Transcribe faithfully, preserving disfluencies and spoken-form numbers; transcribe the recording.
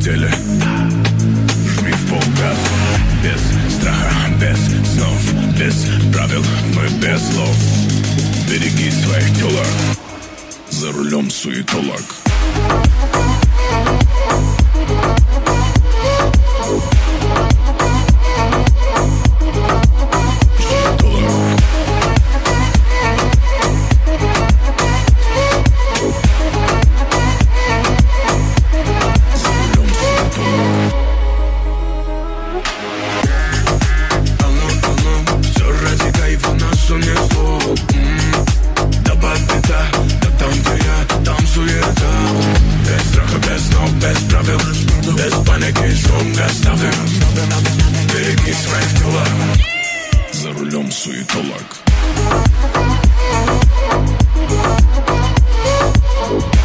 пределе. Жми в полгаз, без страха, без снов, без правил, мы без слов. Береги своих телок, за рулем суетолог. За рулем суетолог.